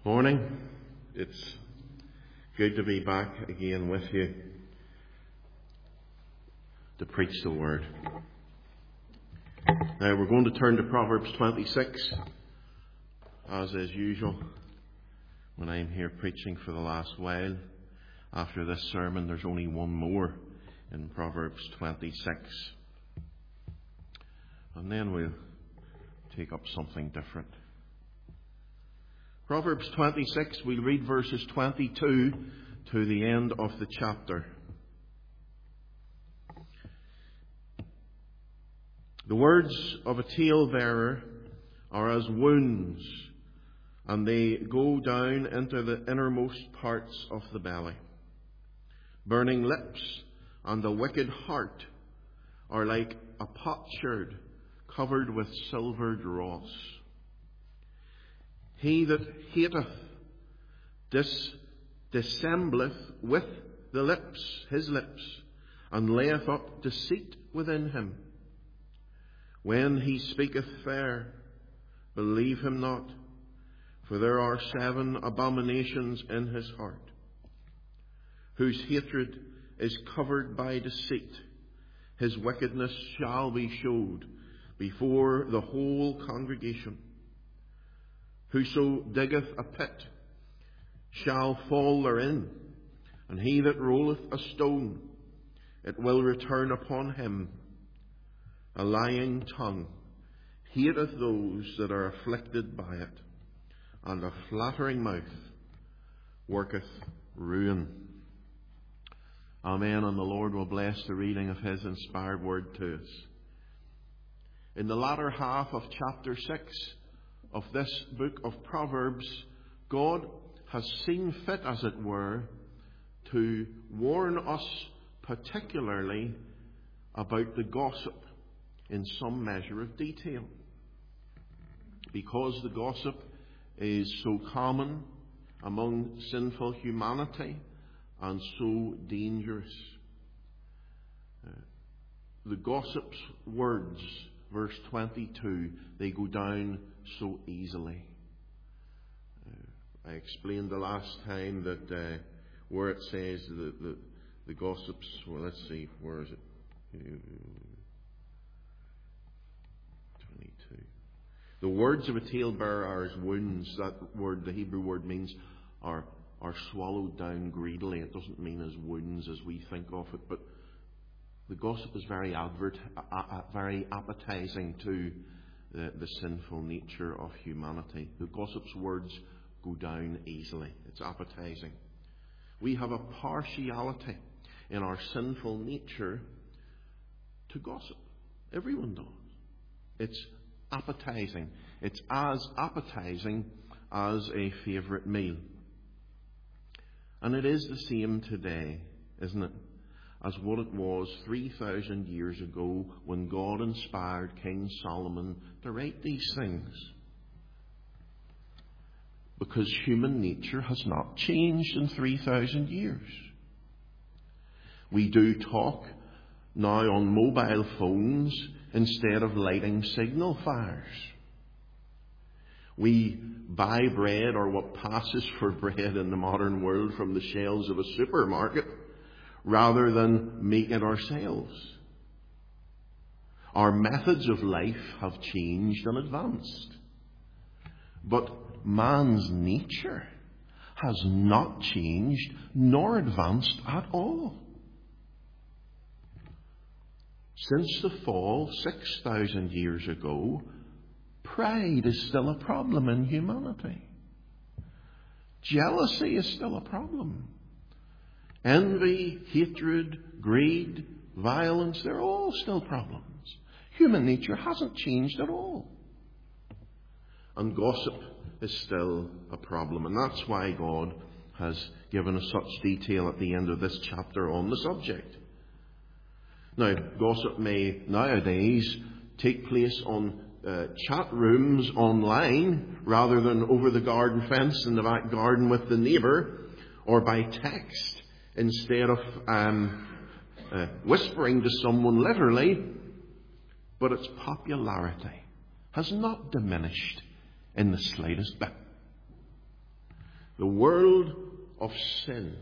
Morning. It's good to be back again with you to preach the Word. Now we're going to turn to Proverbs 26, as is usual when I'm here preaching for the last while. After this sermon, there's only one more in Proverbs 26. And then we'll take up something different. Proverbs 26, we'll read verses 22 to the end of the chapter. The words of a talebearer are as wounds, and they go down into the innermost parts of the belly. Burning lips and a wicked heart are like a potsherd covered with silver dross. He that hateth dissembleth with the lips, his lips, and layeth up deceit within him. When he speaketh fair, believe him not, for there are 7 abominations in his heart, whose hatred is covered by deceit. His wickedness shall be showed before the whole congregation. Whoso diggeth a pit shall fall therein, and he that rolleth a stone, it will return upon him. A lying tongue hateth those that are afflicted by it, and a flattering mouth worketh ruin. Amen. And the Lord will bless the reading of His inspired word to us. In the latter half of chapter 6 of this book of Proverbs, God has seen fit, as it were, to warn us particularly about the gossip in some measure of detail. Because the gossip is so common among sinful humanity and so dangerous. The gossip's words, verse 22, they go down so easily. I explained the last time that where it says the gossips, well, let's see, where is it? 22. The words of a talebearer are as wounds. That word, the Hebrew word, means are swallowed down greedily. It doesn't mean as wounds as we think of it, but the gossip is very appetizing to the sinful nature of humanity. The gossip's words go down easily. It's appetizing. We have a partiality in our sinful nature to gossip. Everyone does. It's appetizing. It's as appetizing as a favourite meal. And it is the same today, isn't it, as what it was 3,000 years ago when God inspired King Solomon to write these things. Because human nature has not changed in 3,000 years. We do talk now on mobile phones instead of lighting signal fires. We buy bread, or what passes for bread in the modern world, from the shelves of a supermarket, rather than make it ourselves. Our methods of life have changed and advanced. But man's nature has not changed nor advanced at all. Since the fall 6,000 years ago, pride is still a problem in humanity. Jealousy is still a problem. Envy, hatred, greed, violence, they're all still problems. Human nature hasn't changed at all. And gossip is still a problem. And that's why God has given us such detail at the end of this chapter on the subject. Now, gossip may nowadays take place on chat rooms online rather than over the garden fence in the back garden with the neighbour, or by text instead of whispering to someone literally. But its popularity has not diminished in the slightest bit. The world of sin,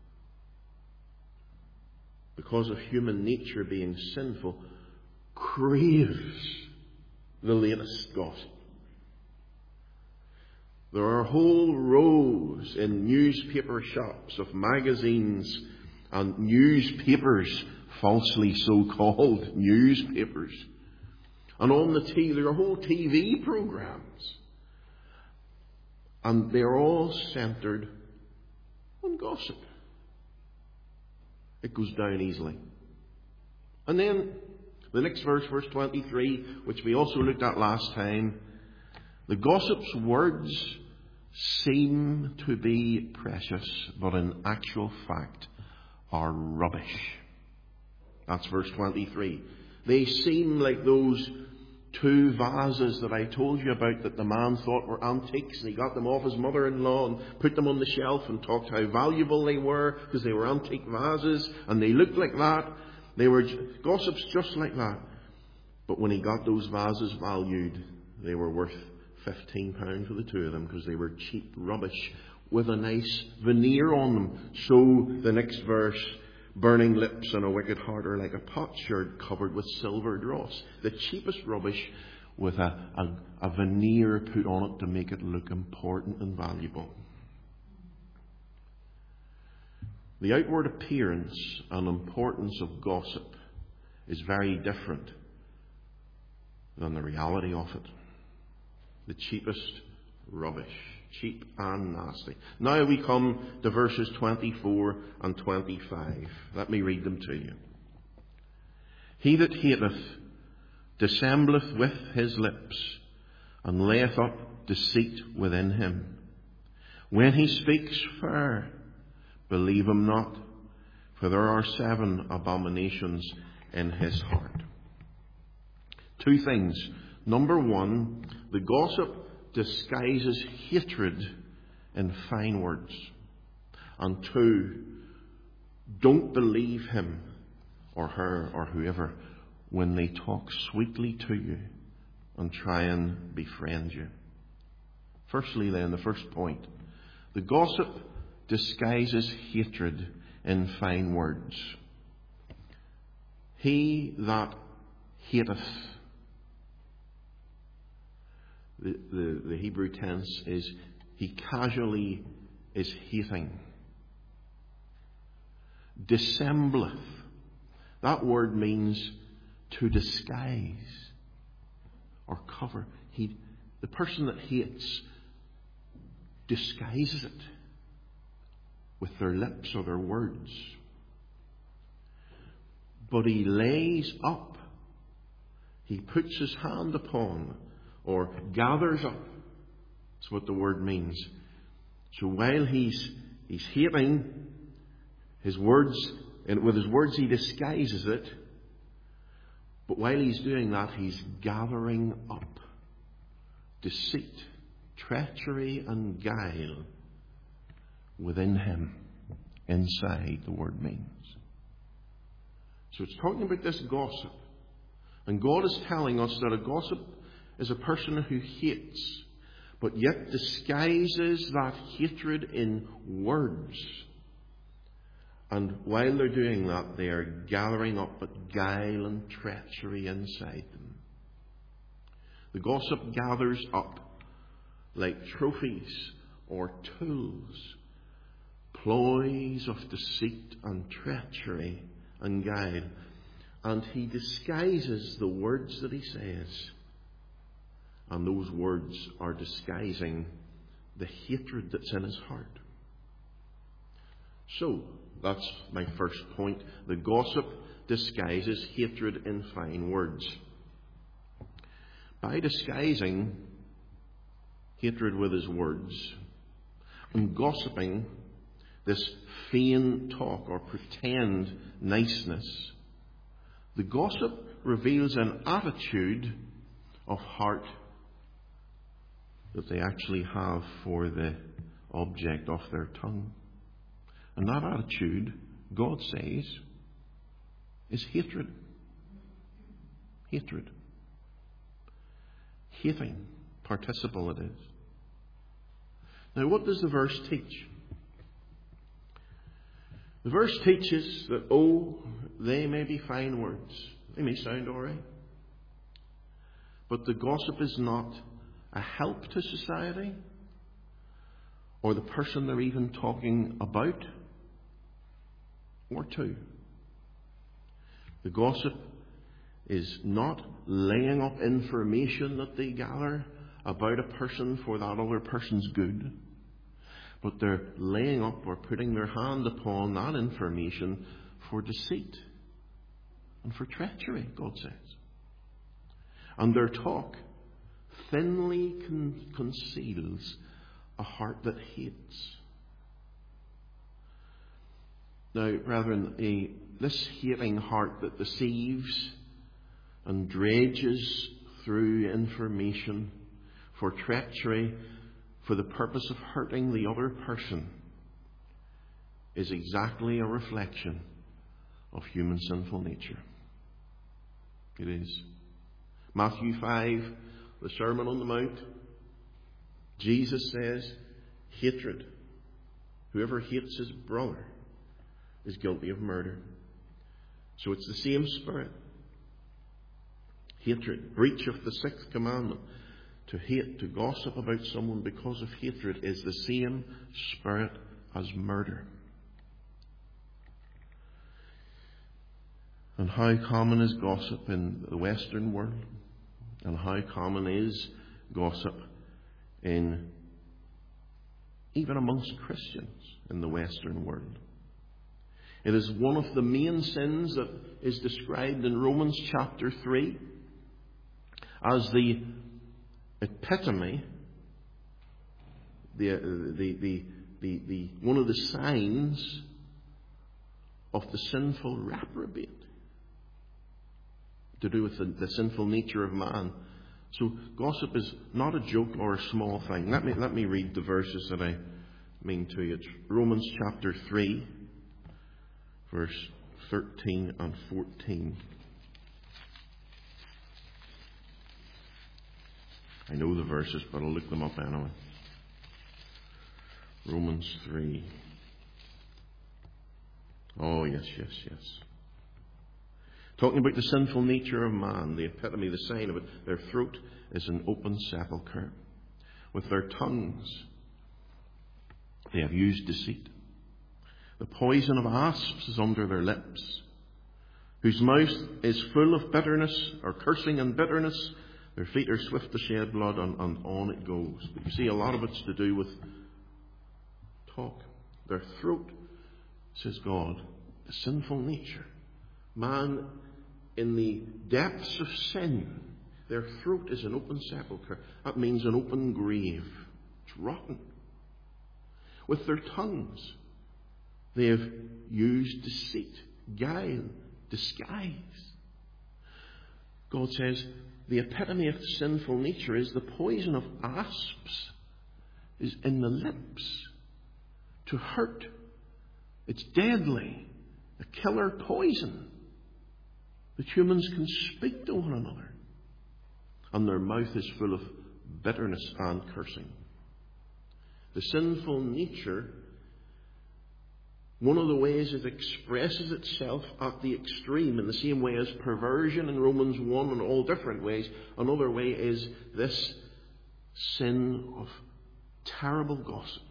because of human nature being sinful, craves the latest gossip. There are whole rows in newspaper shops of magazines and newspapers, falsely so-called newspapers. And on the TV, there are whole TV programs. And they're all centered on gossip. It goes down easily. And then the next verse, verse 23, which we also looked at last time, the gossip's words seem to be precious, but in actual fact are rubbish. That's verse 23. They seem like those two vases that I told you about that the man thought were antiques, and he got them off his mother-in-law and put them on the shelf and talked how valuable they were because they were antique vases and they looked like that. They were gossips just like that. But when he got those vases valued, they were worth £15 for the two of them because they were cheap rubbish with a nice veneer on them. So the next verse, burning lips and a wicked heart are like a potsherd covered with silver dross. The cheapest rubbish with a veneer put on it to make it look important and valuable. The outward appearance and importance of gossip is very different than the reality of it. The cheapest rubbish. Cheap and nasty. Now we come to verses 24 and 25. Let me read them to you. He that hateth dissembleth with his lips, and layeth up deceit within him. When he speaks fair, believe him not, for there are 7 abominations in his heart. 2 things. Number 1, the gossip disguises hatred in fine words. And 2, don't believe him or her or whoever when they talk sweetly to you and try and befriend you. Firstly then, the first point, the gossip disguises hatred in fine words. He that hateth, the Hebrew tense is he casually is hating. Dissembleth. That word means to disguise or cover. The person that hates disguises it with their lips or their words. But he lays up. He puts his hand upon or gathers up. That's what the word means. So while he's hating his words, and with his words he disguises it, but while he's doing that, he's gathering up deceit, treachery and guile within him, inside, the word means. So it's talking about this gossip. And God is telling us that a gossip is a person who hates, but yet disguises that hatred in words. And while they're doing that, they are gathering up but guile and treachery inside them. The gossip gathers up like trophies or tools, ploys of deceit and treachery and guile. And he disguises the words that he says. And those words are disguising the hatred that's in his heart. So, that's my first point. The gossip disguises hatred in fine words. By disguising hatred with his words and gossiping this feigned talk or pretend niceness, the gossip reveals an attitude of heart that they actually have for the object of their tongue. And that attitude, God says, is hatred. Hatred. Hating. Participle it is. Now, what does the verse teach? The verse teaches that, they may be fine words. They may sound all right. But the gossip is not a help to society or the person they're even talking about or to. The gossip is not laying up information that they gather about a person for that other person's good, but they're laying up or putting their hand upon that information for deceit and for treachery, God says. And their talk thinly conceals a heart that hates. Now, brethren, this hating heart that deceives and dredges through information for treachery, for the purpose of hurting the other person, is exactly a reflection of human sinful nature. It is. Matthew 5, the Sermon on the Mount, Jesus says, hatred. Whoever hates his brother is guilty of murder. So it's the same spirit. Hatred, breach of the sixth commandment. To hate, to gossip about someone because of hatred is the same spirit as murder. And how common is gossip in the Western world? And how common is gossip even amongst Christians in the Western world? It is one of the main sins that is described in Romans chapter 3 as the epitome, the one of the signs of the sinful reprobate, to do with the sinful nature of man. So gossip is not a joke or a small thing. Let me read the verses that I mean to you. It's Romans chapter 3, verse 13 and 14. I know the verses, but I'll look them up anyway. Romans 3. Oh, yes. Talking about the sinful nature of man, the epitome, the sign of it. Their throat is an open sepulchre. With their tongues, they have used deceit. The poison of asps is under their lips, whose mouth is full of bitterness, or cursing and bitterness. Their feet are swift to shed blood, and on it goes. But you see, a lot of it's to do with talk. Their throat, says God, the sinful nature. Man, in the depths of sin, their throat is an open sepulchre. That means an open grave. It's rotten. With their tongues, they have used deceit, guile, disguise. God says the epitome of sinful nature is the poison of asps is in the lips to hurt. It's deadly, a killer poison that humans can speak to one another. And their mouth is full of bitterness and cursing. The sinful nature, one of the ways it expresses itself at the extreme, in the same way as perversion in Romans 1 in all different ways, another way is this sin of terrible gossip.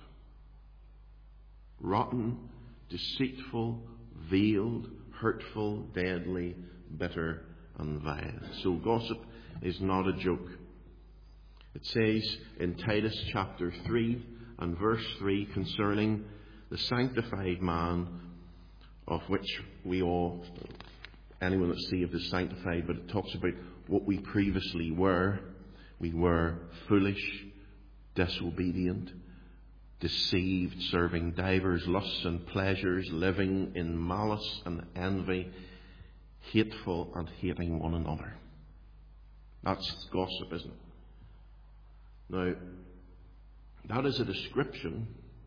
Rotten, deceitful, veiled, hurtful, deadly, bitter, and vile. So gossip is not a joke. It says in Titus chapter 3 and verse 3 concerning the sanctified man, of which we all, anyone that's saved is sanctified, but it talks about what we previously were. We were foolish, disobedient, deceived, serving divers lusts and pleasures, living in malice and envy, hateful and hating one another. That's gossip, isn't it? Now, that is a description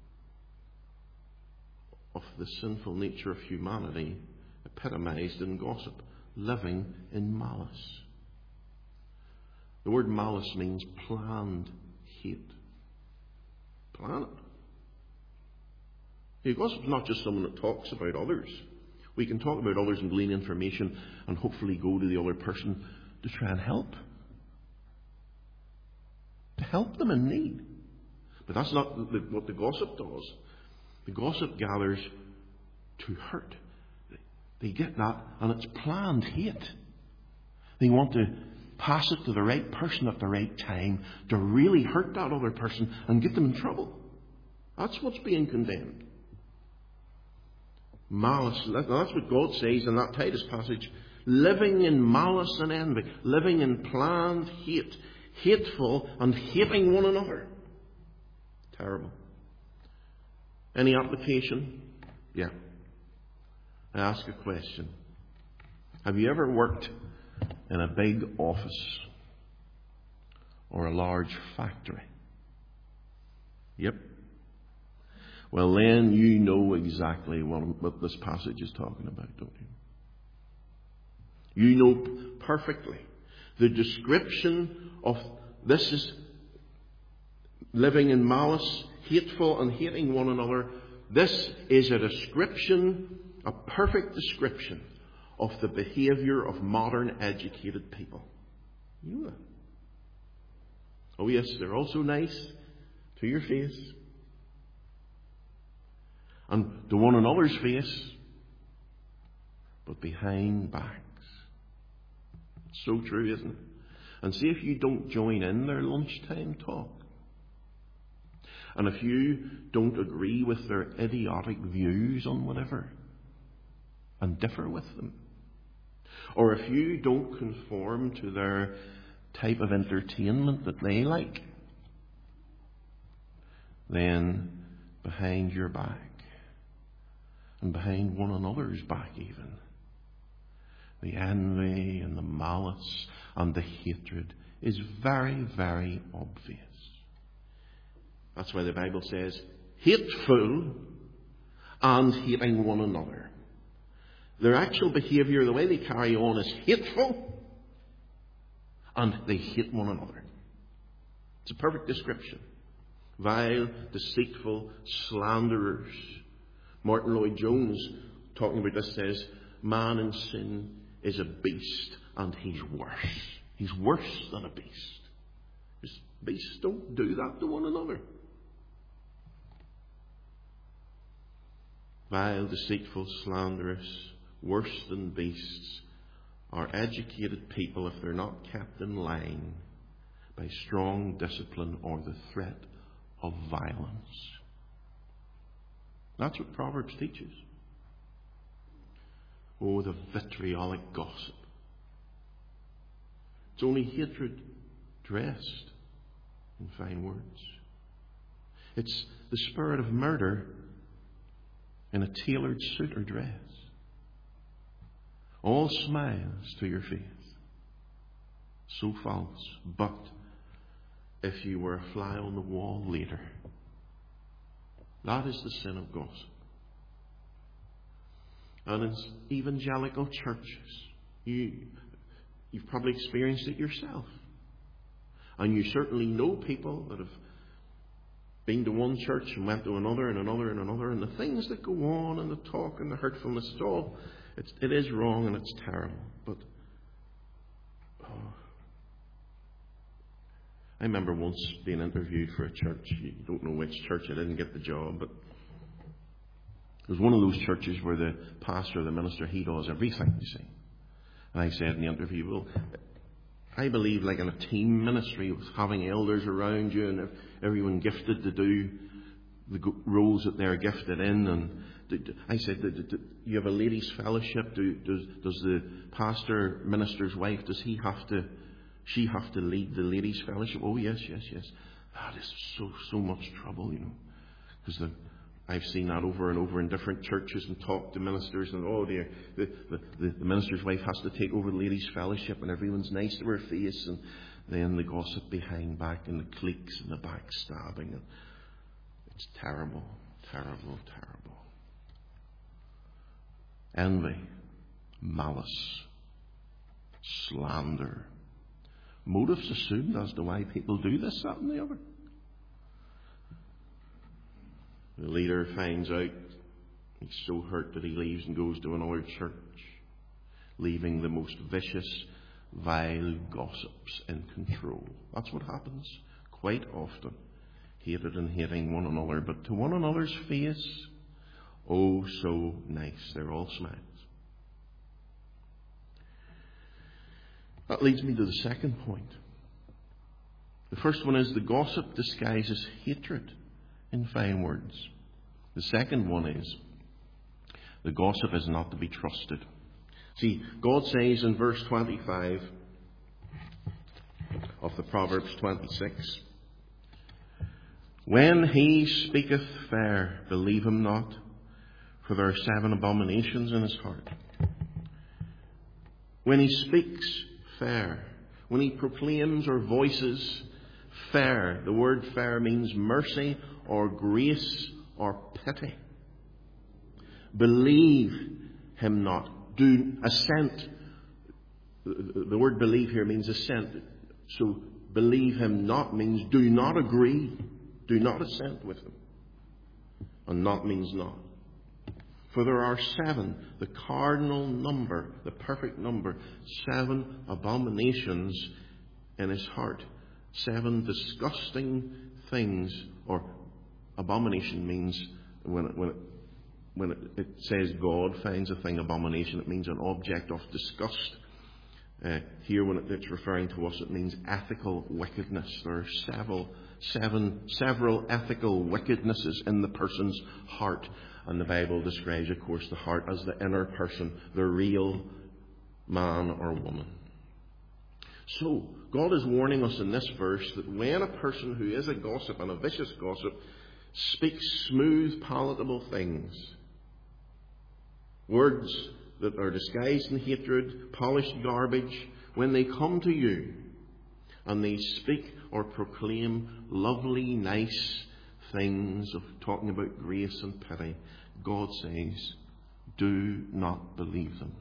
of the sinful nature of humanity epitomized in gossip, living in malice. The word malice means planned hate. Plan it. Gossip's not just someone that talks about others. We can talk about others and glean information and hopefully go to the other person to try and help. To help them in need. But that's not what the gossip does. The gossip gathers to hurt. They get that, and it's planned hate. They want to pass it to the right person at the right time to really hurt that other person and get them in trouble. That's what's being condemned. Malice. That's what God says in that Titus passage. Living in malice and envy. Living in planned hate. Hateful and hating one another. Terrible. Any application? Yeah. I ask a question. Have you ever worked in a big office or a large factory? Yep. Well, then you know exactly what this passage is talking about, don't you? You know perfectly. The description of this is living in malice, hateful and hating one another. This is a description, a perfect description of the behaviour of modern educated people. You know that. Oh yes, they're also nice to your face and to one another's face, but behind backs. It's so true, isn't it? And see if you don't join in their lunchtime talk. And if you don't agree with their idiotic views on whatever and differ with them. Or if you don't conform to their type of entertainment that they like, then behind your back and behind one another's back even, the envy and the malice and the hatred is very, very obvious. That's why the Bible says, hateful and hating one another. Their actual behaviour, the way they carry on, is hateful and they hate one another. It's a perfect description. Vile, deceitful, slanderers. Martin Lloyd-Jones, talking about this, says, man in sin is a beast and he's worse. He's worse than a beast. Because beasts don't do that to one another. Vile, deceitful, slanderous, worse than beasts are educated people if they're not kept in line by strong discipline or the threat of violence. That's what Proverbs teaches. Oh, the vitriolic gossip. It's only hatred dressed in fine words. It's the spirit of murder in a tailored suit or dress. All smiles to your face. So false. But if you were a fly on the wall later, that is the sin of gossip. And in evangelical churches, you've probably experienced it yourself. And you certainly know people that have been to one church and went to another and another and another, and the things that go on and the talk and the hurtfulness, it is wrong and it's terrible. But I remember once being interviewed for a church. You don't know which church. I didn't get the job, but it was one of those churches where the pastor, the minister, he does everything, you see. And I said in the interview, well, I believe like in a team ministry with having elders around you and everyone gifted to do the roles that they're gifted in. And I said, do you have a ladies' fellowship? Does the pastor, minister's wife, she have to lead the ladies' fellowship? Oh, yes. That is so much trouble, you know. Because I've seen that over and over in different churches and talked to ministers, and oh dear, the minister's wife has to take over the ladies' fellowship and everyone's nice to her face, and then the gossip behind back and the cliques and the backstabbing. And it's terrible, terrible, terrible. Envy, malice, slander. Motives assumed as to why people do this, that and the other. The leader finds out. He's so hurt that he leaves and goes to another church, leaving the most vicious, vile gossips in control. That's what happens quite often. Hated and hating one another, but to one another's face, oh so nice. They're all smiles. That leads me to the second point. The first one is the gossip disguises hatred in fine words. The second one is the gossip is not to be trusted. See, God says in verse 25 of the Proverbs 26, "When he speaketh fair, believe him not, for there are 7 abominations in his heart." When he speaks fair, when he proclaims or voices fair, the word fair means mercy or grace or pity. Believe him not. Do assent. The word believe here means assent. So believe him not means do not agree. Do not assent with him. And not means not. For there are 7, the cardinal number, the perfect number, 7 abominations in his heart. 7 disgusting things, or abomination means when it says God finds a thing abomination, it means an object of disgust. Here, when it's referring to us, it means ethical wickedness. There are several ethical wickednesses in the person's heart. And the Bible describes, of course, the heart as the inner person, the real man or woman. So, God is warning us in this verse that when a person who is a gossip and a vicious gossip speaks smooth, palatable things, words that are disguised in hatred, polished garbage, when they come to you and they speak or proclaim lovely, nice things of talking about grace and pity, God says, do not believe them.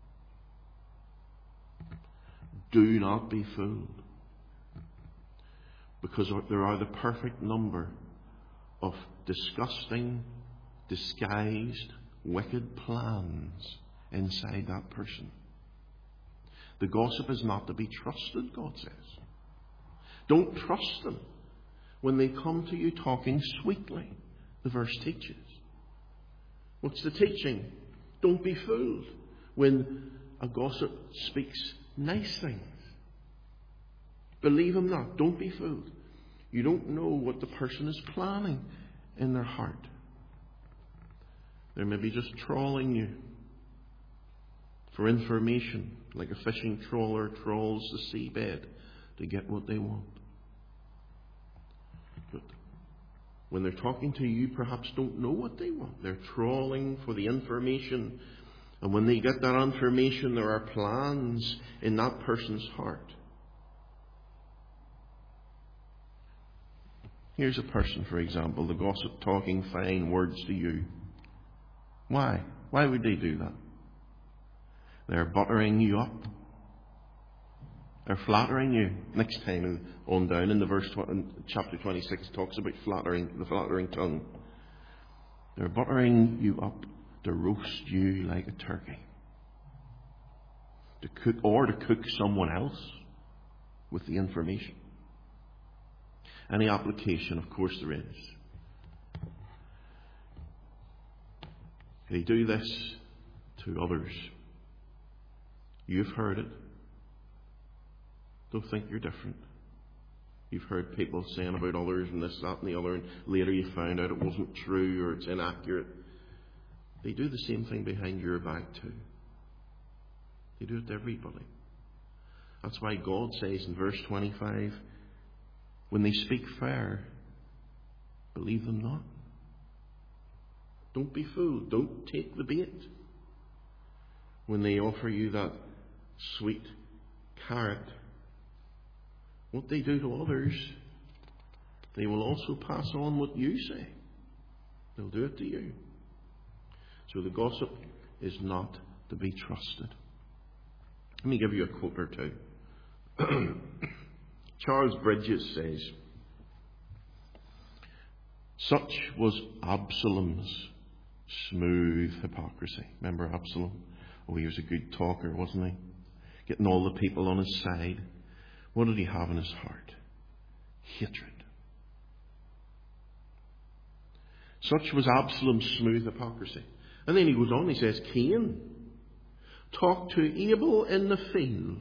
Do not be fooled. Because there are the perfect number of disgusting, disguised, wicked plans inside that person. The gossip is not to be trusted, God says. Don't trust them when they come to you talking sweetly, the verse teaches. What's the teaching? Don't be fooled when a gossip speaks nice things. Believe him not. Don't be fooled. You don't know what the person is planning in their heart. They may be just trawling you for information, like a fishing trawler trawls the seabed to get what they want. But when they're talking to you, perhaps don't know what they want. They're trawling for the information. And when they get that information, there are plans in that person's heart. Here's a person, for example, the gossip talking fine words to you. Why? Why would they do that? They're buttering you up. They're flattering you. Next time on down in the verse in chapter 26 talks about the flattering tongue. They're buttering you up to roast you like a turkey. To cook someone else with the information. Any application, of course there is. They do this to others. You've heard it. Don't think you're different. You've heard people saying about others and this, that and the other, and later you found out it wasn't true or it's inaccurate. They do the same thing behind your back too. They do it to everybody. That's why God says in verse 25, when they speak fair, believe them not. Don't be fooled. Don't take the bait. When they offer you that sweet carrot, what they do to others, they will also pass on what you say. They'll do it to you. So the gossip is not to be trusted. Let me give you a quote or two. Charles Bridges says, Such was Absalom's smooth hypocrisy. Remember Absalom? Oh, he was a good talker, wasn't he? Getting all the people on his side. What did he have in his heart? Hatred. Such was Absalom's smooth hypocrisy. And then he goes on, he says, Cain talked to Abel in the field.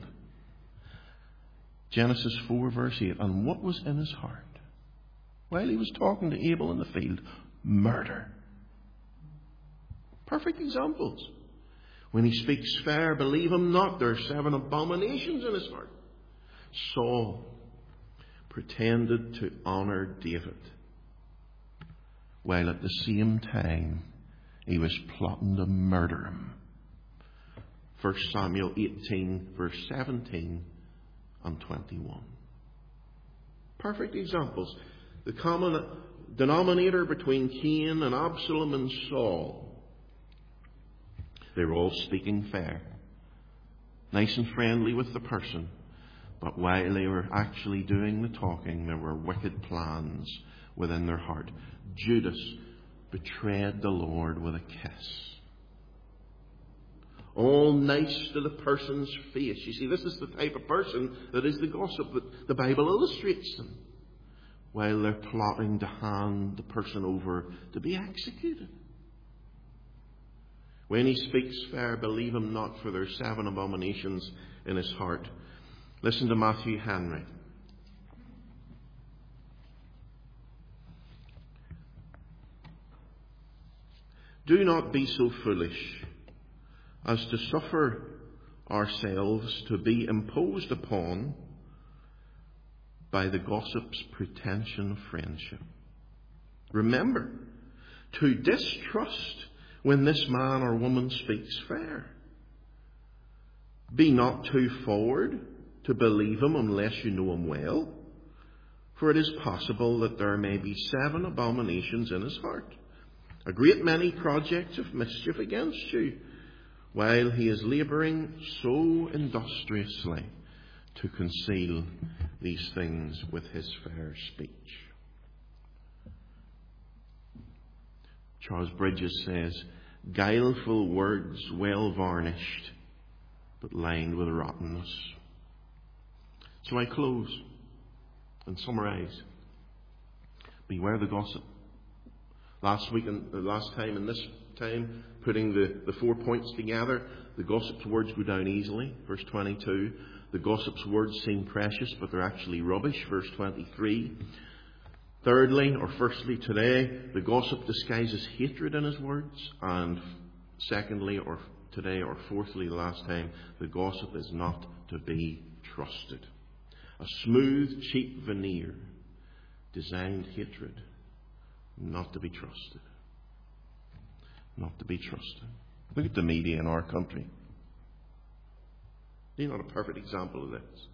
Genesis 4 verse 8. And what was in his heart? While he was talking to Abel in the field, murder. Perfect examples. When he speaks fair, believe him not. There are 7 abominations in his heart. Saul pretended to honour David, while at the same time he was plotting to murder him. 1 Samuel 18 verse 17 and 21. Perfect examples. The common denominator between Cain and Absalom and Saul. They were all speaking fair, nice and friendly with the person, but while they were actually doing the talking, there were wicked plans within their heart. Judas betrayed the Lord with a kiss. All nice to the person's face. You see, this is the type of person that is the gossip that the Bible illustrates them, while they're plotting to hand the person over to be executed. When he speaks fair, believe him not, for there are 7 abominations in his heart. Listen to Matthew Henry. Do not be so foolish as to suffer ourselves to be imposed upon by the gossip's pretension of friendship. Remember to distrust when this man or woman speaks fair. Be not too forward to believe him unless you know him well, for it is possible that there may be 7 abominations in his heart, a great many projects of mischief against you, while he is labouring so industriously to conceal these things with his fair speech. Charles Bridges says, guileful words well varnished, but lined with rottenness. So I close and summarise. Beware the gossip. Last time and this time, putting the 4 points together, the gossip's words go down easily. Verse 22. The gossip's words seem precious, but they're actually rubbish. Verse 23. Thirdly, or firstly today, the gossip disguises hatred in his words. And secondly, or today, or fourthly, last time, the gossip is not to be trusted. A smooth, cheap veneer, designed hatred, not to be trusted. Not to be trusted. Look at the media in our country. They're not a perfect example of this.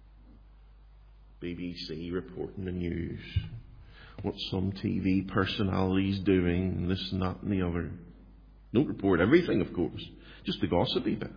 BBC reporting the news, what some TV personality's doing, and this and that and the other. Don't report everything, of course, just the gossipy bits.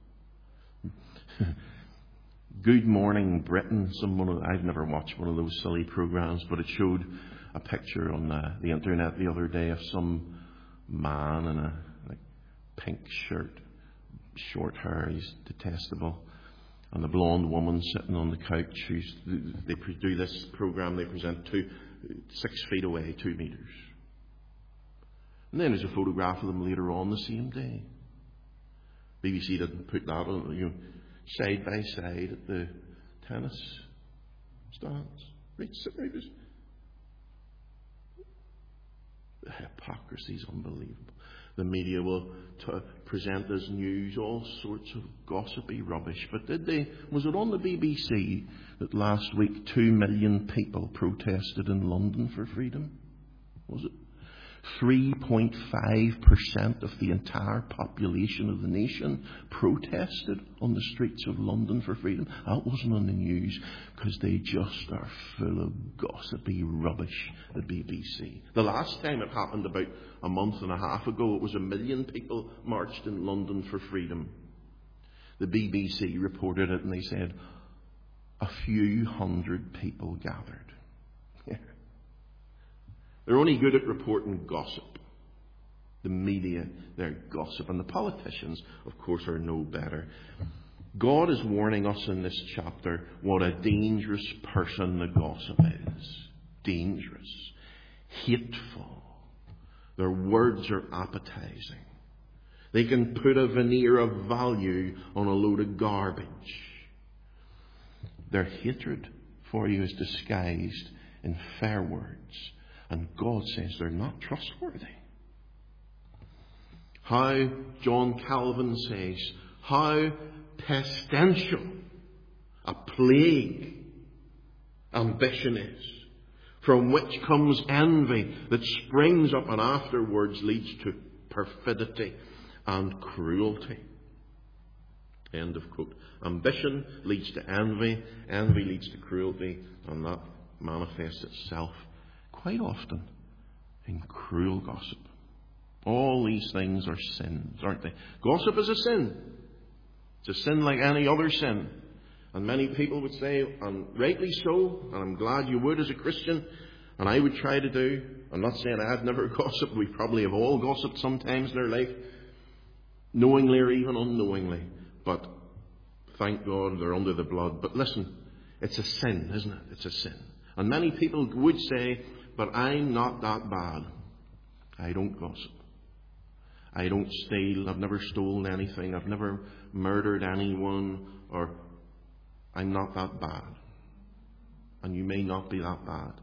Good Morning Britain, I've never watched one of those silly programs, but it showed a picture on the internet the other day of some man in a pink shirt, short hair, he's detestable, and the blonde woman sitting on the couch. They do this program, they present 6 feet away, 2 meters. And then there's a photograph of them later on the same day. BBC didn't put that on, side by side at the tennis stands. The hypocrisy is unbelievable. The media will present as news all sorts of gossipy rubbish. But was it on the BBC that last week 2 million people protested in London for freedom? Was it? 3.5% of the entire population of the nation protested on the streets of London for freedom. That wasn't on the news because they just are full of gossipy rubbish, the BBC. The last time it happened, about a month and a half ago, it was 1 million people marched in London for freedom. The BBC reported it and they said a few hundred people gathered. They're only good at reporting gossip. The media, they're gossip. And the politicians, of course, are no better. God is warning us in this chapter what a dangerous person the gossip is. Dangerous. Hateful. Their words are appetizing. They can put a veneer of value on a load of garbage. Their hatred for you is disguised in fair words. And God says they're not trustworthy. How, John Calvin says, how pestilential a plague ambition is, from which comes envy that springs up and afterwards leads to perfidy and cruelty. End of quote. Ambition leads to envy, envy leads to cruelty, and that manifests itself quite often in cruel gossip. All these things are sins, aren't they? Gossip is a sin. It's a sin like any other sin. And many people would say, and rightly so, and I'm glad you would as a Christian, and I would try to do. I'm not saying I've never gossiped. We probably have all gossiped sometimes in our life, knowingly or even unknowingly. But thank God they're under the blood. But listen, it's a sin, isn't it? It's a sin. And many people would say, but I'm not that bad. I don't gossip. I don't steal. I've never stolen anything. I've never murdered anyone. Or I'm not that bad. And you may not be that bad.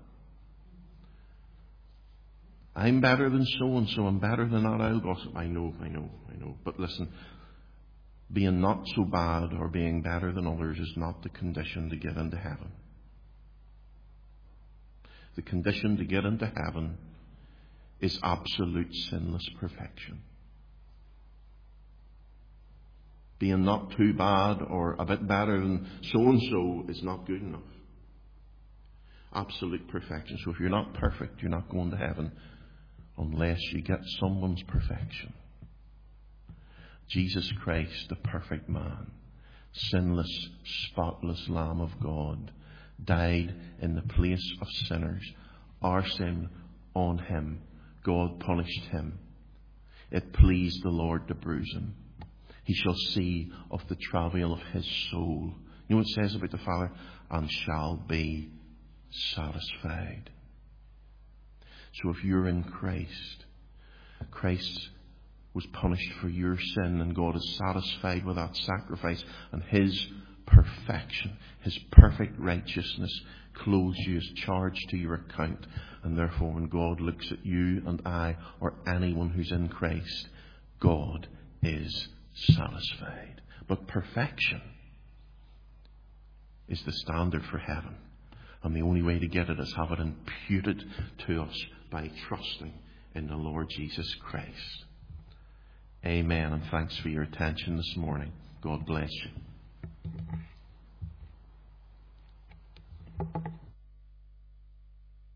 I'm better than so-and-so. I'm better than that. I'll gossip. I know. But listen, being not so bad or being better than others is not the condition to get into heaven. The condition to get into heaven is absolute sinless perfection. Being not too bad or a bit better than so-and-so is not good enough. Absolute perfection. So if you're not perfect, you're not going to heaven unless you get someone's perfection. Jesus Christ, the perfect man, sinless, spotless Lamb of God, died in the place of sinners. Our sin on him. God punished him. It pleased the Lord to bruise him. He shall see of the travail of his soul. You know what it says about the Father? And shall be satisfied. So if you're in Christ, Christ was punished for your sin, and God is satisfied with that sacrifice, and his perfection, his perfect righteousness clothes you as charged to your account. And therefore when God looks at you and I, or anyone who's in Christ, God is satisfied. But perfection is the standard for heaven. And the only way to get it is have it imputed to us by trusting in the Lord Jesus Christ. Amen. And thanks for your attention this morning. God bless you.